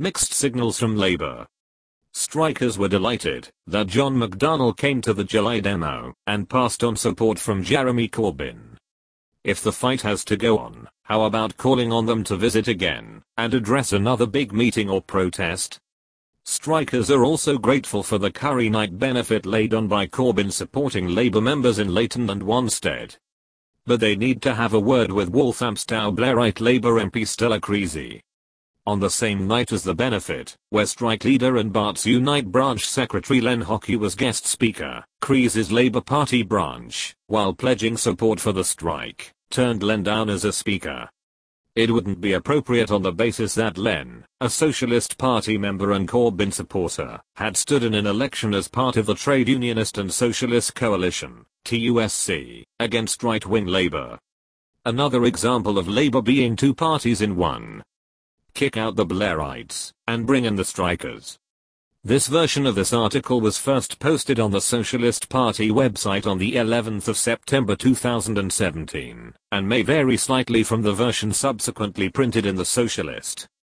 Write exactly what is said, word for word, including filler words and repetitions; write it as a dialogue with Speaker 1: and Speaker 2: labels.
Speaker 1: Mixed signals from Labour. Strikers were delighted that John McDonnell came to the July demo and passed on support from Jeremy Corbyn. If the fight has to go on, how about calling on them to visit again and address another big meeting or protest? Strikers are also grateful for the curry night benefit laid on by Corbyn supporting Labour members in Leighton and Wanstead. But they need to have a word with Walthamstow Blairite Labour M P Stella Creasy. On the same night as the benefit, where strike leader and Barts Unite branch secretary Len Hockey was guest speaker, Creasy's Labour Party branch, while pledging support for the strike, turned Len down as a speaker. It wouldn't be appropriate on the basis that Len, a Socialist Party member and Corbyn supporter, had stood in an election as part of the Trade Unionist and Socialist Coalition, T U S C, against right-wing Labour. Another example of Labour being two parties in one. Kick out the Blairites, and bring in the strikers. This version of this article was first posted on the Socialist Party website on the eleventh of September two thousand seventeen, and may vary slightly from the version subsequently printed in the Socialist.